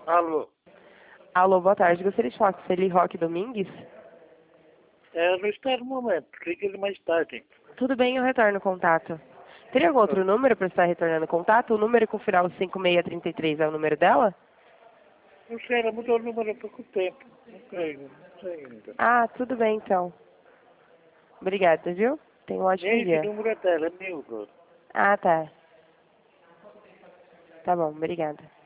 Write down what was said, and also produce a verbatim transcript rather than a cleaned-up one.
Alô? Alô, boa tarde. Gostaria de falar com o Celi Roque Domingues? É, não está no momento. Ligue-lhe mais tarde. Tudo bem, eu retorno o contato. Teria algum outro número para estar retornando o contato? O número com o final cinco seis três três é o número dela? Não sei, ela mudou o número há pouco tempo. Não tenho, não sei ainda. Ah, tudo bem então. Obrigada, viu? Tenha um ótimo Nem esse dia. número é dela, é meu agora. Ah, tá. Tá bom, obrigada.